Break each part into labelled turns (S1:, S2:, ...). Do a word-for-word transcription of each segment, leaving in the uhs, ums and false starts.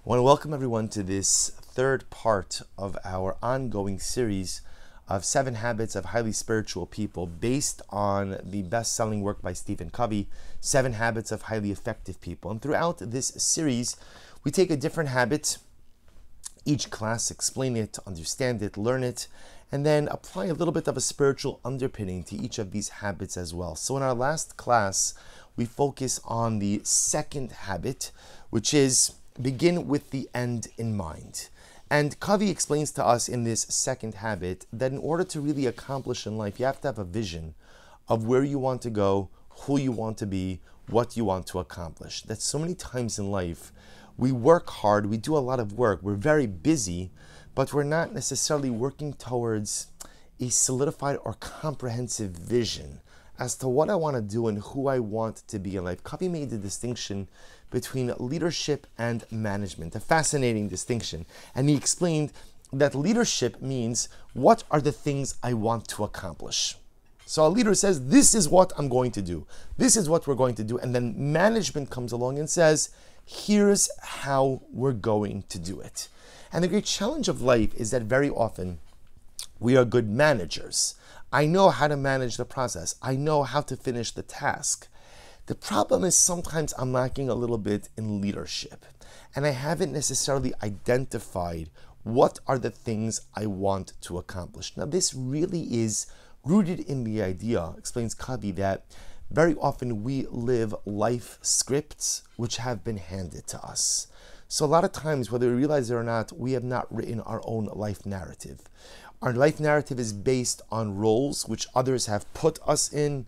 S1: I want to welcome everyone to this third part of our ongoing series of seven habits of highly spiritual people based on the best-selling work by Stephen Covey, Seven Habits of Highly Effective People. And throughout this series, we take a different habit, each class explain it, understand it, learn it, and then apply a little bit of a spiritual underpinning to each of these habits as well. So in our last class, we focus on the second habit, which is begin with the end in mind. And Covey explains to us in this second habit that in order to really accomplish in life, you have to have a vision of where you want to go, who you want to be, what you want to accomplish. That so many times in life, we work hard, we do a lot of work, we're very busy, but we're not necessarily working towards a solidified or comprehensive vision as to what I want to do and who I want to be in life. Covey made the distinction between leadership and management, a fascinating distinction. And he explained that leadership means, what are the things I want to accomplish? So a leader says, this is what I'm going to do. This is what we're going to do. And then management comes along and says, here's how we're going to do it. And the great challenge of life is that very often we are good managers. I know how to manage the process. I know how to finish the task. The problem is sometimes I'm lacking a little bit in leadership, and I haven't necessarily identified what are the things I want to accomplish. Now, this really is rooted in the idea, explains Covey, that very often we live life scripts which have been handed to us. So a lot of times, whether we realize it or not, we have not written our own life narrative. Our life narrative is based on roles which others have put us in,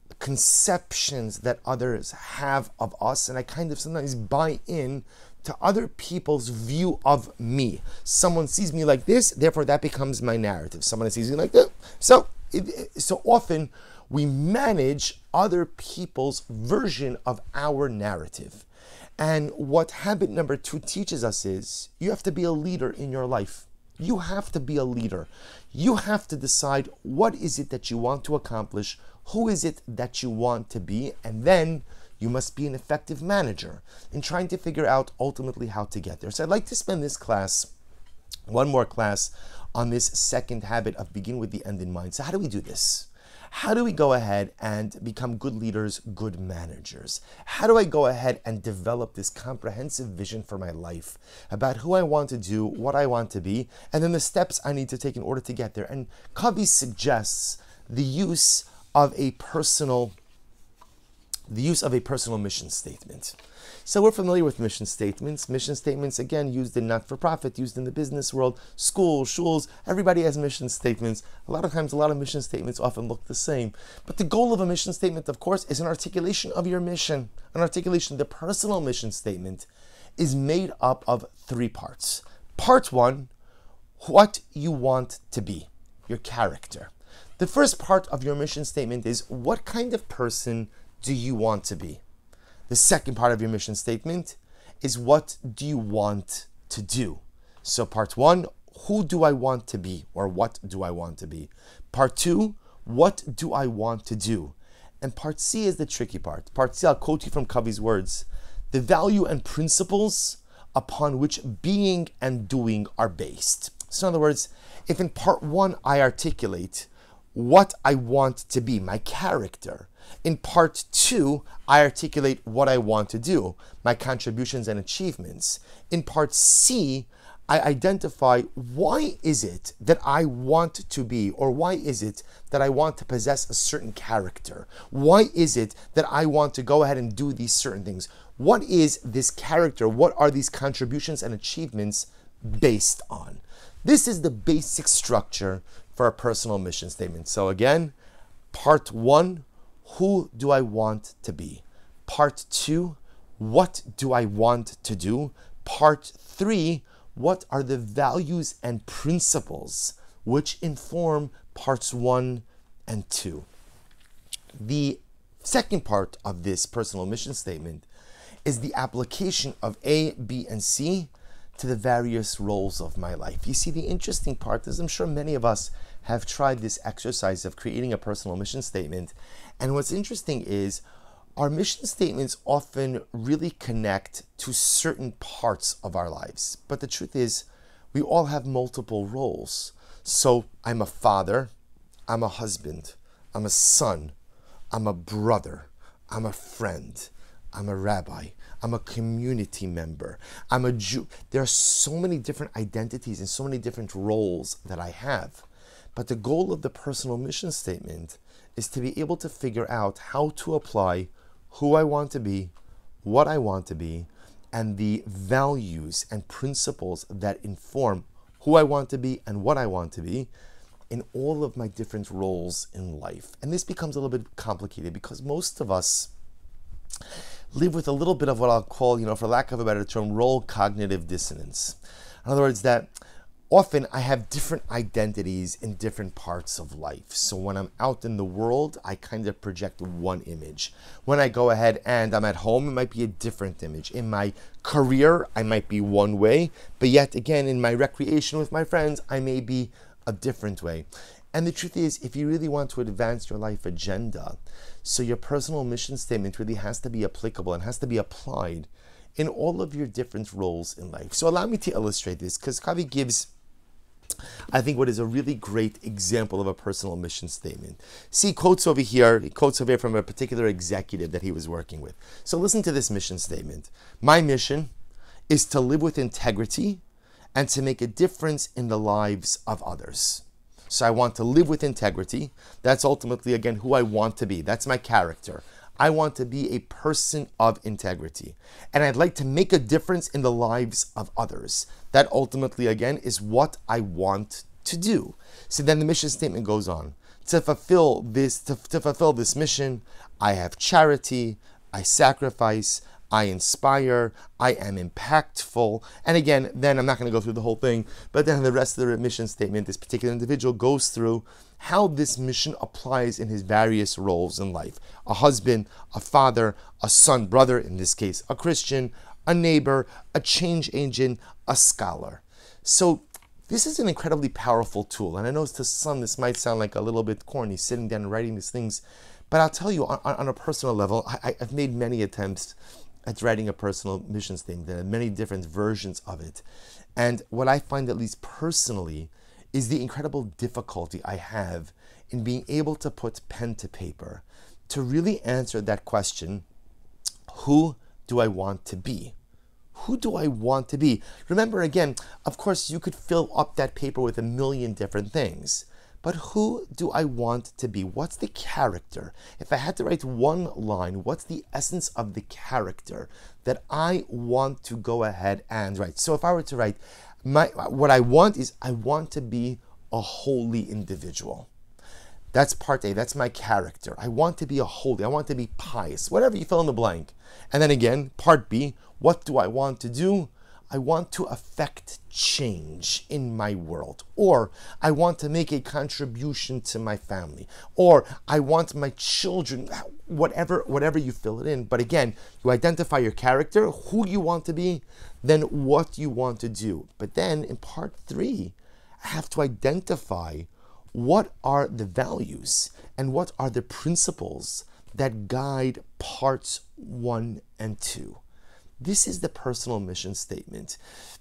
S1: conceptions that others have of us, and I kind of sometimes buy in to other people's view of me. Someone sees me like this, therefore that becomes my narrative. Someone sees me like that. So, it, so often we manage other people's version of our narrative. And what habit number two teaches us is, you have to be a leader in your life. You have to be a leader. You have to decide what is it that you want to accomplish, who is it that you want to be, and then you must be an effective manager in trying to figure out ultimately how to get there. So I'd like to spend this class, one more class, on this second habit of begin with the end in mind. So how do we do this? How do we go ahead and become good leaders, good managers? How do I go ahead and develop this comprehensive vision for my life about who I want to do, what I want to be, and then the steps I need to take in order to get there? And Covey suggests the use of a personal, the use of a personal mission statement. So we're familiar with mission statements. Mission statements, again, used in not-for-profit, used in the business world, schools, shuls, everybody has mission statements. A lot of times, a lot of mission statements often look the same. But the goal of a mission statement, of course, is an articulation of your mission. An articulation, the personal mission statement, is made up of three parts. Part one, what you want to be, your character. The first part of your mission statement is, what kind of person do you want to be? The second part of your mission statement is, what do you want to do? So part one, who do I want to be, or what do I want to be? Part two, what do I want to do? And part C is the tricky part. Part C, I'll quote you from Covey's words, the value and principles upon which being and doing are based. So in other words, if in part one I articulate what I want to be, my character, in part two, I articulate what I want to do, my contributions and achievements. In part C, I identify why is it that I want to be, or why is it that I want to possess a certain character? Why is it that I want to go ahead and do these certain things? What is this character? What are these contributions and achievements based on? This is the basic structure for a personal mission statement. So again, part one, who do I want to be? Part two, what do I want to do? Part three, what are the values and principles which inform parts one and two? The second part of this personal mission statement is the application of A, B, and C to the various roles of my life. You see, the interesting part is, I'm sure many of us have tried this exercise of creating a personal mission statement. And what's interesting is Our mission statements often really connect to certain parts of our lives. But the truth is, we all have multiple roles. So I'm a father, I'm a husband, I'm a son, I'm a brother, I'm a friend, I'm a rabbi, I'm a community member, I'm a Jew. There are so many different identities and so many different roles that I have. But the goal of the personal mission statement is to be able to figure out how to apply who I want to be, what I want to be, and the values and principles that inform who I want to be and what I want to be in all of my different roles in life. And this becomes a little bit complicated because most of us live with a little bit of what I'll call, you know, for lack of a better term, role cognitive dissonance. In other words, that often I have different identities in different parts of life. So when I'm out in the world, I kind of project one image. When I go ahead and I'm at home, it might be a different image. In my career, I might be one way, but yet again, in my recreation with my friends, I may be a different way. And the truth is, if you really want to advance your life agenda, so your personal mission statement really has to be applicable and has to be applied in all of your different roles in life. So allow me to illustrate this, because Kavi gives, I think, what is a really great example of a personal mission statement. See, quotes over here, he quotes over here from a particular executive that he was working with. So listen to this mission statement. My mission is to live with integrity and to make a difference in the lives of others. So I want to live with integrity. That's ultimately, again, who I want to be. That's my character. I want to be a person of integrity. And I'd like to make a difference in the lives of others. That ultimately, again, is what I want to do. So then the mission statement goes on. To fulfill this, to, to fulfill this mission, I have charity, I sacrifice, I inspire, I am impactful. And again, then I'm not going to go through the whole thing, but then the rest of the mission statement, this particular individual goes through how this mission applies in his various roles in life. A husband, a father, a son, brother, in this case, a Christian, a neighbor, a change agent, a scholar. So this is an incredibly powerful tool. And I know to some this might sound like a little bit corny, sitting down and writing these things. But I'll tell you, on, on a personal level, I, I've made many attempts at writing a personal mission statement. There are many different versions of it. And what I find, at least personally, is the incredible difficulty I have in being able to put pen to paper to really answer that question, who do I want to be? Who do I want to be? Remember, again, of course, you could fill up that paper with a million different things. But who do I want to be? What's the character? If I had to write one line, what's the essence of the character that I want to go ahead and write? So if I were to write, my, what I want is I want to be a holy individual. That's part A. That's my character. I want to be a holy. I want to be pious. Whatever, you fill in the blank. And then again, part B, what do I want to do? I want to affect change in my world, or I want to make a contribution to my family, or I want my children, whatever, whatever you fill it in. But again, you identify your character, who you want to be, then what you want to do. But then in part three, I have to identify what are the values and what are the principles that guide parts one and two. This is the personal mission statement.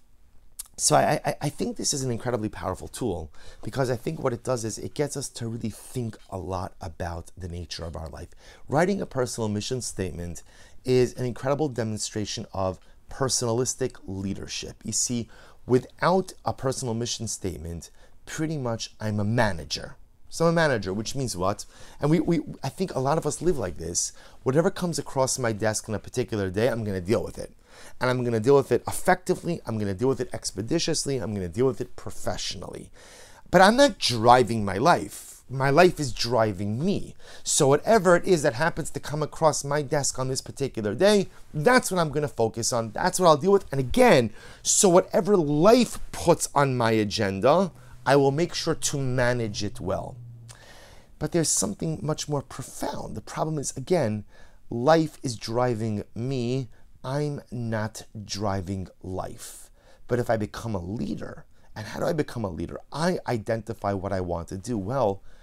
S1: So I, I, I think this is an incredibly powerful tool, because I think what it does is it gets us to really think a lot about the nature of our life. Writing a personal mission statement is an incredible demonstration of personalistic leadership. You see, without a personal mission statement, pretty much I'm a manager. So I'm a manager, which means what? And we, we, I think a lot of us live like this. Whatever comes across my desk on a particular day, I'm going to deal with it. And I'm going to deal with it effectively. I'm going to deal with it expeditiously. I'm going to deal with it professionally. But I'm not driving my life. My life is driving me. So whatever it is that happens to come across my desk on this particular day, that's what I'm going to focus on. That's what I'll deal with. And again, so whatever life puts on my agenda, I will make sure to manage it well. But there's something much more profound. The problem is, again, life is driving me. I'm not driving life. But if I become a leader, and how do I become a leader? I identify what I want to do. Well,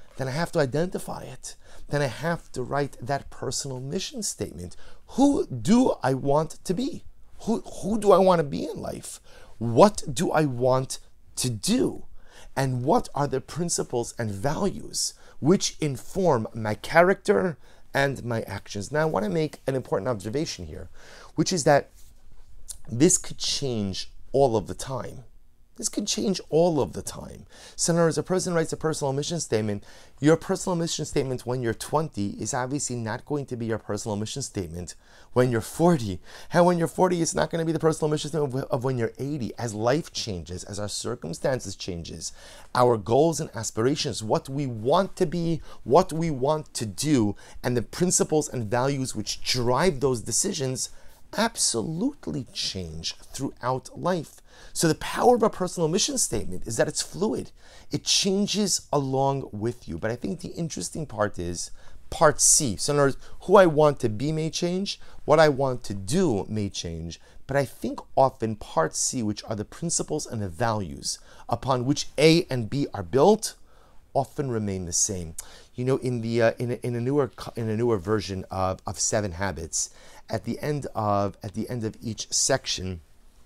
S1: then I have to identify it. Then I have to write that personal mission statement. Who do I want to be? Who, who do I want to be in life? What do I want to do? And what are the principles and values which inform my character and my actions? Now, I want to make an important observation here, which is that this could change all of the time. This could change all of the time. So in other words, a person writes a personal mission statement. Your personal mission statement when you're twenty is obviously not going to be your personal mission statement when you're forty. And when you're forty, it's not going to be the personal mission statement of when you're eighty. As life changes, as our circumstances changes, our goals and aspirations, what we want to be, what we want to do, and the principles and values which drive those decisions absolutely change throughout life. So the power of a personal mission statement is that it's fluid. It changes along with you. But I think the interesting part is part C. So in other words, who I want to be may change, what I want to do may change. But I think often part C, which are the principles and the values upon which A and B are built, often remain the same. You know, in the uh, in, a, in a newer in a newer version of, of Seven Habits, at the end of at the end of each section,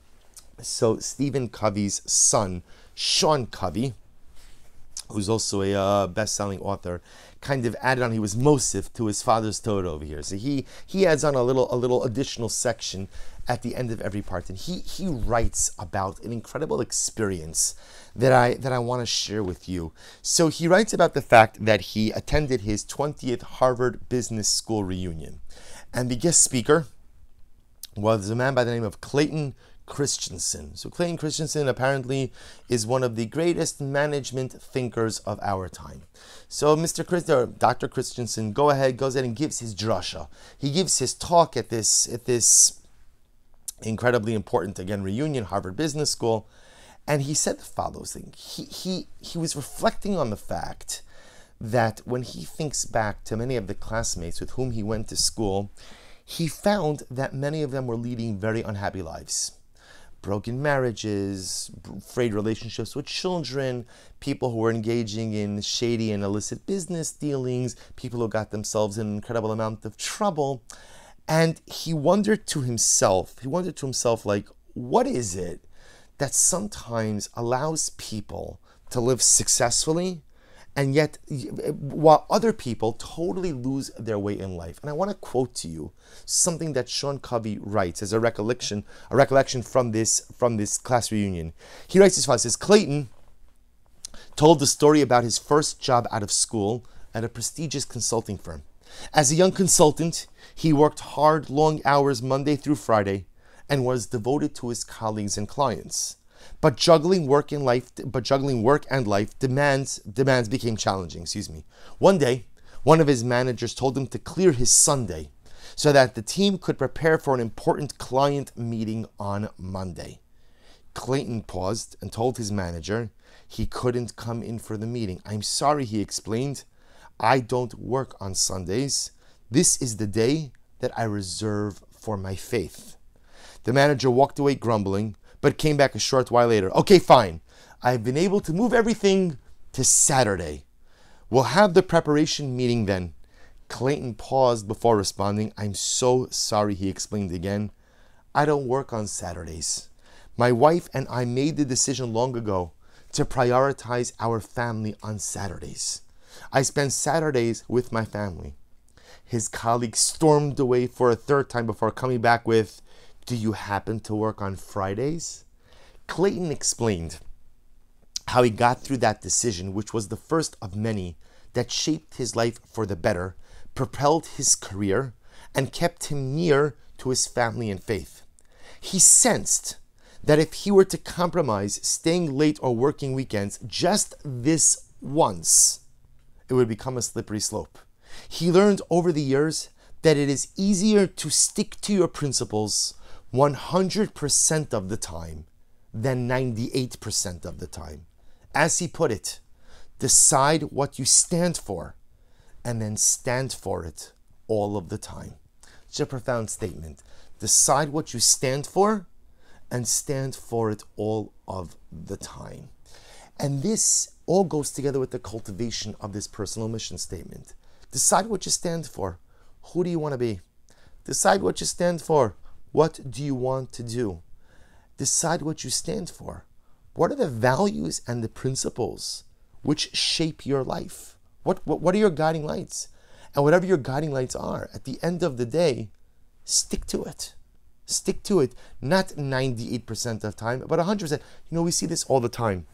S1: so Stephen Covey's son, Sean Covey, who's also a uh, best-selling author, kind of added on. He was Mosif to his father's Torah over here. So he he adds on a little a little additional section at the end of every part, and he he writes about an incredible experience that I that I want to share with you. So he writes about the fact that he attended his twentieth Harvard Business School reunion, and the guest speaker was a man by the name of Clayton Christensen. So Clayton Christensen apparently is one of the greatest management thinkers of our time. So Mister Christ, or Doctor Christensen, go ahead, goes ahead and gives his drasha. He gives his talk at this at this incredibly important, again, reunion, Harvard Business School, and he said the following thing. He he he was reflecting on the fact that when he thinks back to many of the classmates with whom he went to school, he found that many of them were leading very unhappy lives. Broken marriages, frayed relationships with children, people who were engaging in shady and illicit business dealings, people who got themselves in an incredible amount of trouble. And he wondered to himself, he wondered to himself, like, what is it that sometimes allows people to live successfully, and yet while other people totally lose their way in life? And I want to quote to you something that Sean Covey writes as a recollection, a recollection from this from this class reunion. He writes as follows. He says, Clayton told the story about his first job out of school at a prestigious consulting firm. As a young consultant, he worked hard, long hours Monday through Friday, and was devoted to his colleagues and clients. But juggling work and life, but juggling work and life demands demands became challenging. Excuse me. One day, one of his managers told him to clear his Sunday so that the team could prepare for an important client meeting on Monday. Clayton paused and told his manager he couldn't come in for the meeting. I'm sorry, he explained. I don't work on Sundays. This is the day that I reserve for my faith. The manager walked away grumbling, but came back a short while later. Okay, fine. I've been able to move everything to Saturday. We'll have the preparation meeting then. Clayton paused before responding. I'm so sorry, he explained again. I don't work on Saturdays. My wife and I made the decision long ago to prioritize our family on Saturdays. I spend Saturdays with my family. His colleague stormed away for a third time before coming back with, do you happen to work on Fridays? Clayton explained how he got through that decision, which was the first of many that shaped his life for the better, propelled his career, and kept him near to his family and faith. He sensed that if he were to compromise staying late or working weekends just this once, it would become a slippery slope. He learned over the years that it is easier to stick to your principles one hundred percent of the time than ninety-eight percent of the time. As he put it, decide what you stand for and then stand for it all of the time. It's a profound statement. Decide what you stand for and stand for it all of the time. And this all goes together with the cultivation of this personal mission statement. Decide what you stand for. Who do you want to be? Decide what you stand for. What do you want to do? Decide what you stand for. What are the values and the principles which shape your life? What, what, what are your guiding lights? And whatever your guiding lights are, at the end of the day, stick to it. Stick to it. Not ninety-eight percent of the time, but one hundred percent. You know, we see this all the time.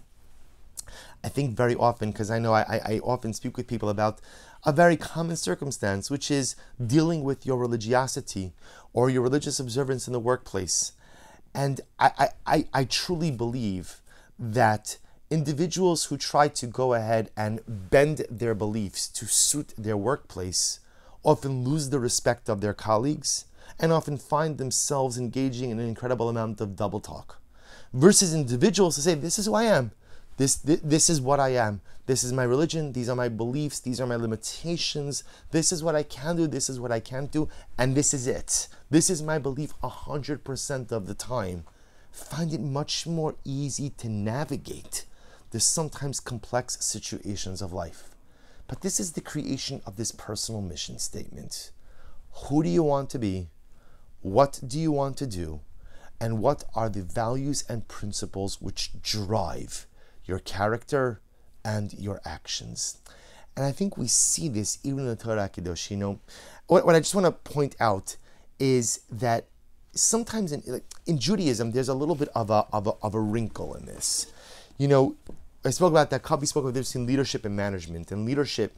S1: I think very often, because I know I, I, I often speak with people about a very common circumstance, which is dealing with your religiosity or your religious observance in the workplace. And I, I, I, I truly believe that individuals who try to go ahead and bend their beliefs to suit their workplace often lose the respect of their colleagues and often find themselves engaging in an incredible amount of double talk. Versus individuals who say, this is who I am. This, this, this is what I am. This is my religion. These are my beliefs. These are my limitations. This is what I can do. This is what I can't do. And this is it. This is my belief one hundred percent of the time. Find it much more easy to navigate the sometimes complex situations of life. But this is the creation of this personal mission statement. Who do you want to be? What do you want to do? And what are the values and principles which drive your character and your actions? And I think we see this even in the Torah Kedosh. You know, what, what I just want to point out is that sometimes in, like, in Judaism, there's a little bit of a, of a of a wrinkle in this. You know, I spoke about that. Kavi spoke about this in leadership and management. And leadership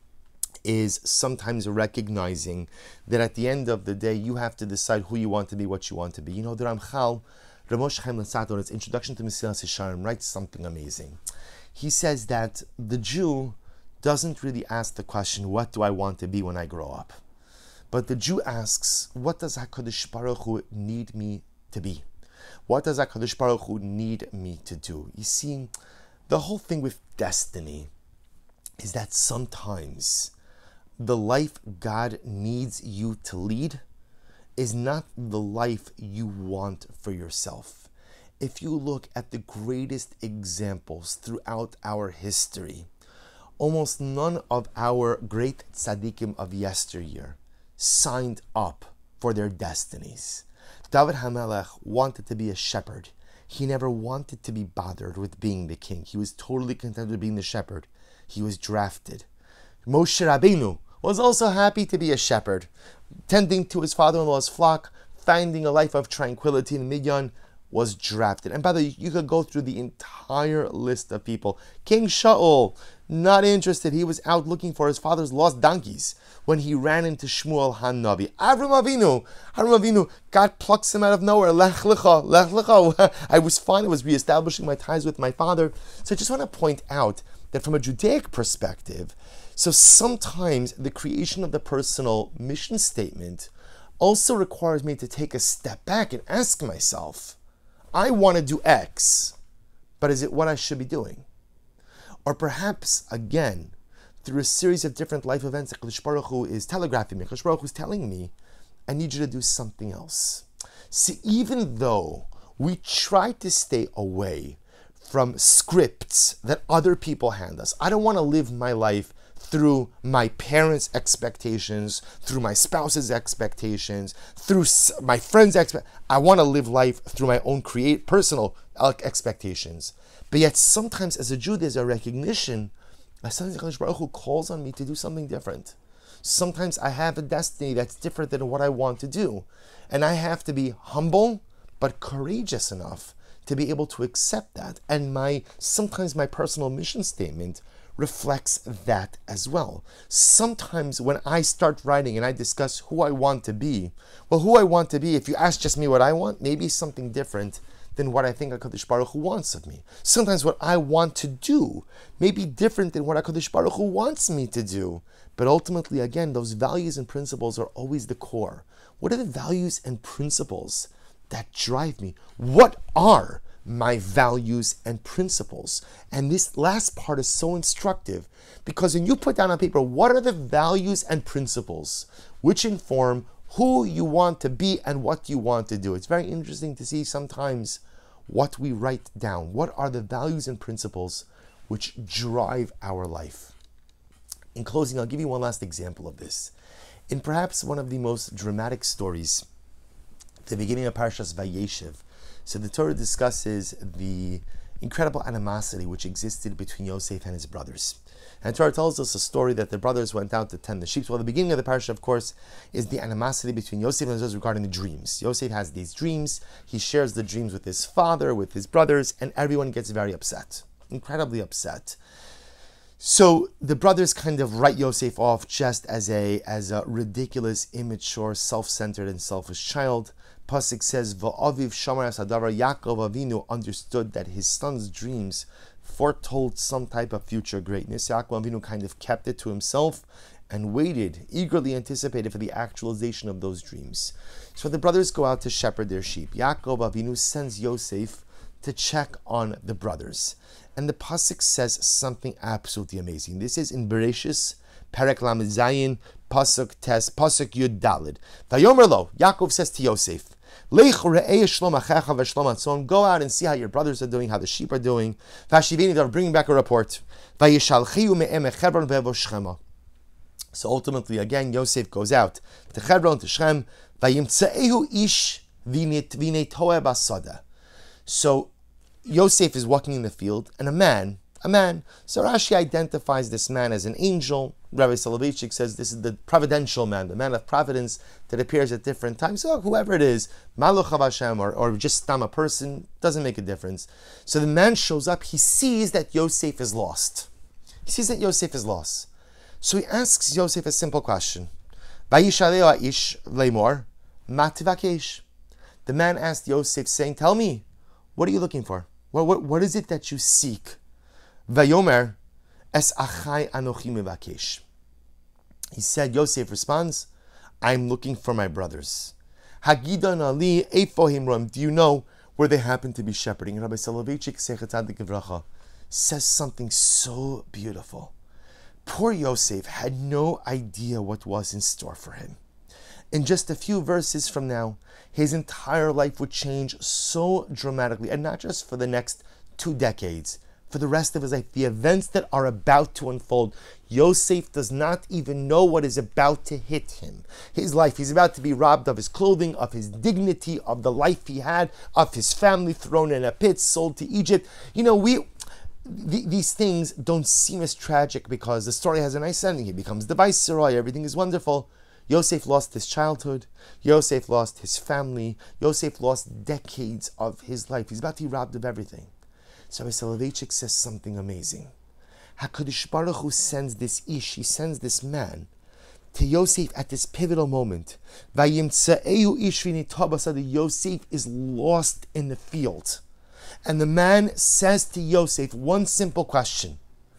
S1: is sometimes recognizing that at the end of the day, you have to decide who you want to be, what you want to be. You know, the Ramchal, Ramosh Chaim Latsato, in its introduction to Mesilas Yesharim, writes something amazing. He says that the Jew doesn't really ask the question, what do I want to be when I grow up? But the Jew asks, what does HaKadosh Baruch Hu need me to be? What does HaKadosh Baruch Hu need me to do? You see, the whole thing with destiny is that sometimes the life God needs you to lead is not the life you want for yourself. If you look at the greatest examples throughout our history, almost none of our great tzaddikim of yesteryear signed up for their destinies. David HaMelech wanted to be a shepherd. He never wanted to be bothered with being the king. He was totally content with being the shepherd. He was drafted. Moshe Rabbeinu was also happy to be a shepherd, tending to his father-in-law's flock, finding a life of tranquility in Midian, was drafted. And by the way, you could go through the entire list of people. King Shaul, not interested. He was out looking for his father's lost donkeys when he ran into Shmuel HaNavi. Avram Avinu, Avram Avinu, God plucks him out of nowhere. Lech lecha, lech lecha. I was fine. I was reestablishing my ties with my father. So I just want to point out that from a Judaic perspective, so sometimes the creation of the personal mission statement also requires me to take a step back and ask myself, I want to do X, but is it what I should be doing? Or perhaps, again, through a series of different life events that HaKadosh Baruch Hu is telegraphing me, HaKadosh Baruch Hu is telling me, I need you to do something else. See, even though we try to stay away from scripts that other people hand us, I don't want to live my life through my parents' expectations, through my spouse's expectations, through my friends' expectations. I want to live life through my own create personal expectations. But yet sometimes as a Jew, there's a recognition that sometimes HaKadosh Baruch Hu calls on me to do something different. Sometimes I have a destiny that's different than what I want to do. And I have to be humble, but courageous enough to be able to accept that. And my sometimes my personal mission statement reflects that as well. Sometimes when I start writing and I discuss who I want to be, well, who I want to be, if you ask just me what I want, maybe something different than what I think HaKadosh Baruch Hu wants of me. Sometimes what I want to do may be different than what HaKadosh Baruch Hu wants me to do. But ultimately, again, those values and principles are always the core. What are the values and principles that drive me? What are my values and principles? And this last part is so instructive because when you put down on paper, what are the values and principles which inform who you want to be and what you want to do? It's very interesting to see sometimes what we write down. What are the values and principles which drive our life. In closing, I'll give you one last example of this. In perhaps one of the most dramatic stories, the beginning of Parshas Vayeshev, so the Torah discusses the incredible animosity which existed between Yosef and his brothers. And the Torah tells us a story that the brothers went out to tend the sheep. Well, the beginning of the parsha, of course, is the animosity between Yosef and his brothers regarding the dreams. Yosef has these dreams. He shares the dreams with his father, with his brothers, and everyone gets very upset, incredibly upset. So the brothers kind of write Yosef off just as a as a ridiculous, immature, self-centered, and selfish child. Pasuk says, "Va'aviv shamar asadavar." Yaakov Avinu understood that his son's dreams foretold some type of future greatness. Yaakov Avinu kind of kept it to himself and waited, eagerly anticipated for the actualization of those dreams. So the brothers go out to shepherd their sheep. Yaakov Avinu sends Yosef to check on the brothers. And the pasuk says something absolutely amazing. This is in Bereshis, Perek Lamed Zayin, pasuk tes, pasuk Yud Dalid. Vayomer lo, Yaakov says to Yosef, Lech re'eh shlom achecha v'shlom atzon. Go out and see how your brothers are doing, how the sheep are doing. Vashivini, they're bringing back a report. Vayishalchiu me'em echevron ve'evo Shchema. So ultimately, again, Yosef goes out to Hebron, to Shechem. Vayimtze'ehu ish v'netoeh basada. So Yosef is walking in the field, and a man, a man. So Rashi identifies this man as an angel. Rabbi Soloveitchik says this is the providential man, the man of providence that appears at different times. So whoever it is, Maluch of Hashem, or, or just Stam, a person, doesn't make a difference. So the man shows up, he sees that Yosef is lost. He sees that Yosef is lost. So he asks Yosef a simple question. Vayishaleo ish leimor, ma tivakesh. The man asked Yosef, saying, tell me, what are you looking for? What, what, what is it that you seek? Vayomer, es achai anochi mevakesh. He said, Yosef responds, I'm looking for my brothers. Hagidan ali eifo himram. Do you know where they happen to be shepherding? And Rabbi Soloveitchik says something so beautiful. Poor Yosef had no idea what was in store for him. In just a few verses from now, his entire life would change so dramatically, and not just for the next two decades, for the rest of his life. The events that are about to unfold, Yosef does not even know what is about to hit him. His life, he's about to be robbed of his clothing, of his dignity, of the life he had, of his family, thrown in a pit, sold to Egypt. You know, we... Th- these things don't seem as tragic because the story has a nice ending. He becomes the viceroy, everything is wonderful. Yosef lost his childhood. Yosef lost his family. Yosef lost decades of his life. He's about to be robbed of everything. So Soloveitchik says something amazing. HaKadosh Baruch Hu sends this ish, he sends this man to Yosef at this pivotal moment. Vayimtze'ehu ish v'netoeh basada. Yosef is lost in the field. And the man says to Yosef one simple question.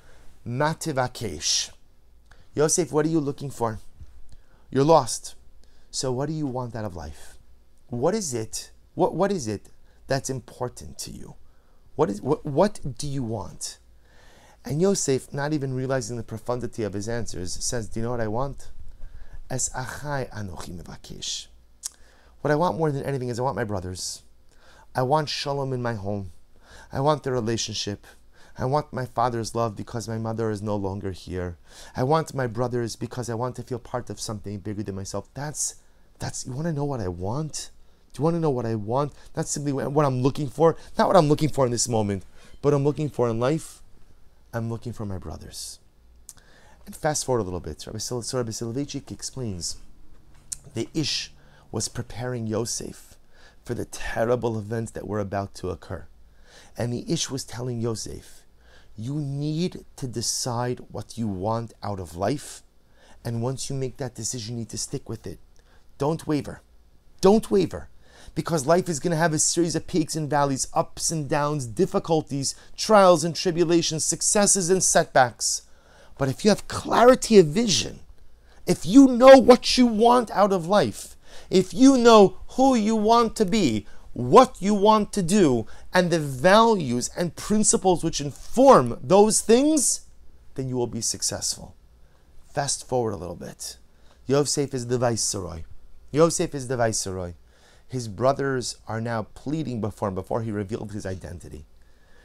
S1: Ma tivakesh. Yosef, what are you looking for? You're lost. So what do you want out of life? What is it? What what is it that's important to you? What is what what do you want? And Yosef, not even realizing the profundity of his answers, says, do you know what I want? Es achai anochi mevakesh. What I want more than anything is I want my brothers. I want shalom in my home. I want the relationship. I want my father's love because my mother is no longer here. I want my brothers because I want to feel part of something bigger than myself. That's, that's, you want to know what I want? Do you want to know what I want? Not simply what I'm looking for. Not what I'm looking for in this moment, but what I'm looking for in life. I'm looking for my brothers. And fast forward a little bit. Rabbi Soloveitchik explains the Ish was preparing Yosef for the terrible events that were about to occur. And the Ish was telling Yosef, you need to decide what you want out of life. And once you make that decision, you need to stick with it. Don't waver. Don't waver. Because life is going to have a series of peaks and valleys, ups and downs, difficulties, trials and tribulations, successes and setbacks. But if you have clarity of vision, if you know what you want out of life, if you know who you want to be, what you want to do, and the values and principles which inform those things, then you will be successful. Fast forward a little bit. Yosef is the viceroy. Yosef is the viceroy. His brothers are now pleading before him before he revealed his identity.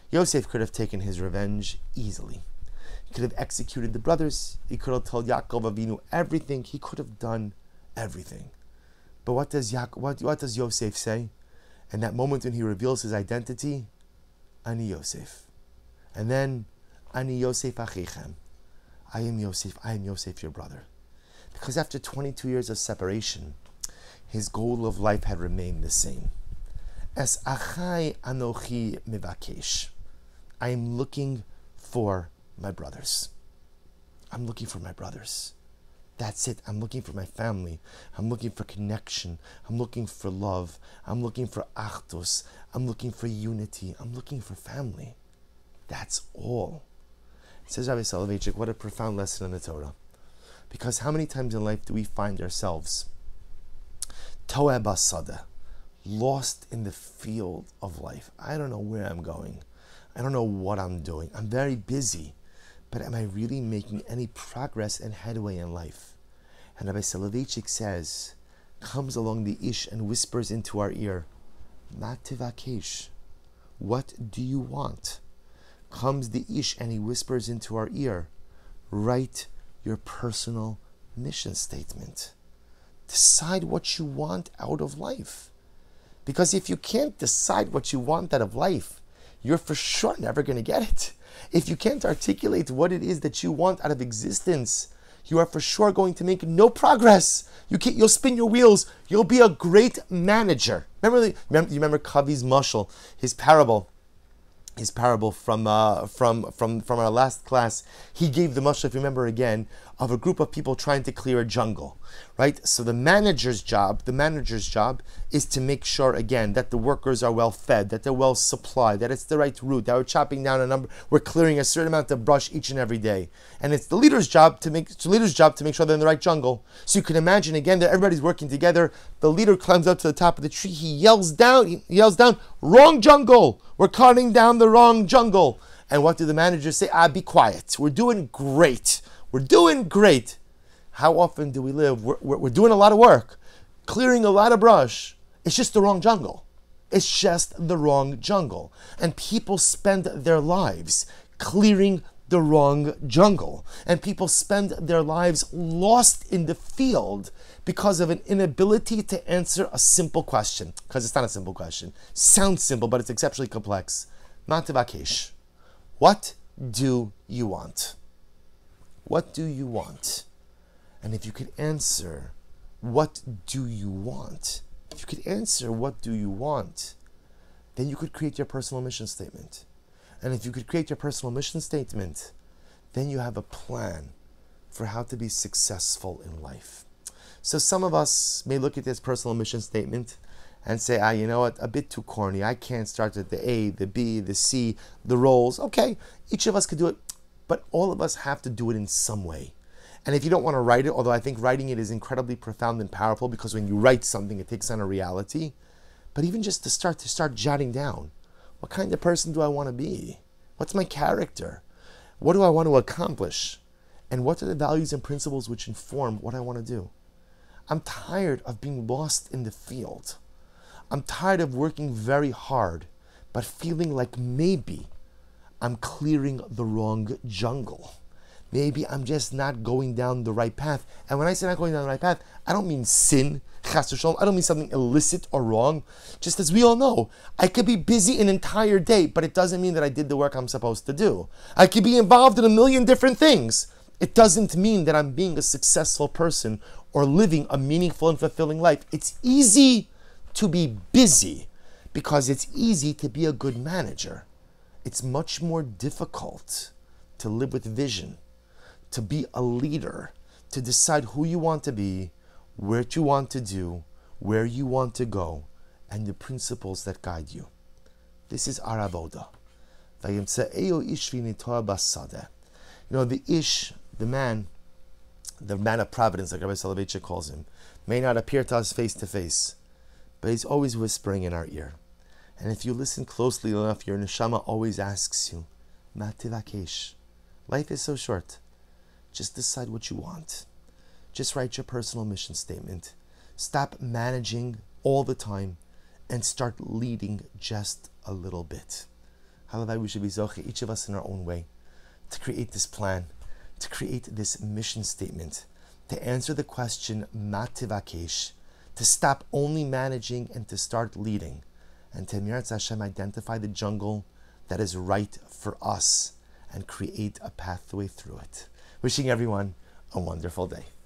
S1: Yosef could have taken his revenge easily. He could have executed the brothers. He could have told Yaakov Avinu everything. He could have done everything. But what does Yaakov, what, what does Yosef say? In that moment when he reveals his identity, Ani Yosef. And then, Ani Yosef Achichem. I am Yosef, I am Yosef, your brother. Because after twenty-two years of separation, his goal of life had remained the same. Es achai anochi mivakesh. I am looking for my brothers. I'm looking for my brothers. That's it. I'm looking for my family. I'm looking for connection. I'm looking for love. I'm looking for achdus. I'm looking for unity. I'm looking for family. That's all. It says Rabbi Soloveitchik, what a profound lesson in the Torah. Because how many times in life do we find ourselves toeh basada, lost in the field of life? I don't know where I'm going. I don't know what I'm doing. I'm very busy. But am I really making any progress and headway in life? And Rabbi Soloveitchik says, comes along the ish and whispers into our ear, Ma tivakesh, what do you want? Comes the ish and he whispers into our ear, write your personal mission statement. Decide what you want out of life. Because if you can't decide what you want out of life, you're for sure never going to get it. If you can't articulate what it is that you want out of existence, you are for sure going to make no progress. You can't, you'll spin your wheels. You'll be a great manager. Remember, the, remember you remember Kavi's mashal, his parable, his parable from uh, from from from our last class. He gave the mashal, if you remember again, of a group of people trying to clear a jungle, right? So the manager's job, the manager's job is to make sure, again, that the workers are well fed, that they're well supplied, that it's the right route, that we're chopping down a number, we're clearing a certain amount of brush each and every day. And it's the leader's job to make it's the leader's job to make sure they're in the right jungle. So you can imagine again that everybody's working together. The leader climbs up to the top of the tree, he yells down, he yells down, wrong jungle! We're cutting down the wrong jungle. And what do the managers say? Ah, be quiet. We're doing great. We're doing great. How often do we live? We're, we're, we're doing a lot of work, clearing a lot of brush. It's just the wrong jungle. It's just the wrong jungle. And people spend their lives clearing the wrong jungle. And people spend their lives lost in the field because of an inability to answer a simple question. Because it's not a simple question. Sounds simple, but it's exceptionally complex. Mativakesh. What do you want? What do you want? And if you could answer, what do you want? If you could answer, what do you want? Then you could create your personal mission statement. And if you could create your personal mission statement, then you have a plan for how to be successful in life. So some of us may look at this personal mission statement and say, ah, you know what, a bit too corny. I can't start with the A, the B, the C, the roles. Okay, each of us could do it. But all of us have to do it in some way. And if you don't want to write it, although I think writing it is incredibly profound and powerful, because when you write something, it takes on a reality. But even just to start, to start jotting down, what kind of person do I want to be? What's my character? What do I want to accomplish? And what are the values and principles which inform what I want to do? I'm tired of being lost in the field. I'm tired of working very hard, but feeling like maybe I'm clearing the wrong jungle. Maybe I'm just not going down the right path. And when I say not going down the right path, I don't mean sin, chas v'shalom. I don't mean something illicit or wrong. Just as we all know, I could be busy an entire day, but it doesn't mean that I did the work I'm supposed to do. I could be involved in a million different things. It doesn't mean that I'm being a successful person or living a meaningful and fulfilling life. It's easy to be busy because it's easy to be a good manager. It's much more difficult to live with vision, to be a leader, to decide who you want to be, what you want to do, where you want to go, and the principles that guide you. This is our avoda. You know, the ish, the man, the man of providence, like Rabbi Soloveitchik calls him, may not appear to us face to face, but he's always whispering in our ear. And if you listen closely enough, your neshama always asks you, Ma tivakesh. Life is so short. Just decide what you want. Just write your personal mission statement. Stop managing all the time and start leading just a little bit. Halavai, we should be zoche, each of us in our own way, to create this plan, to create this mission statement, to answer the question, ma tivakesh, to stop only managing and to start leading, and to Mirat Hashem identify the jungle that is right for us and create a pathway through it. Wishing everyone a wonderful day.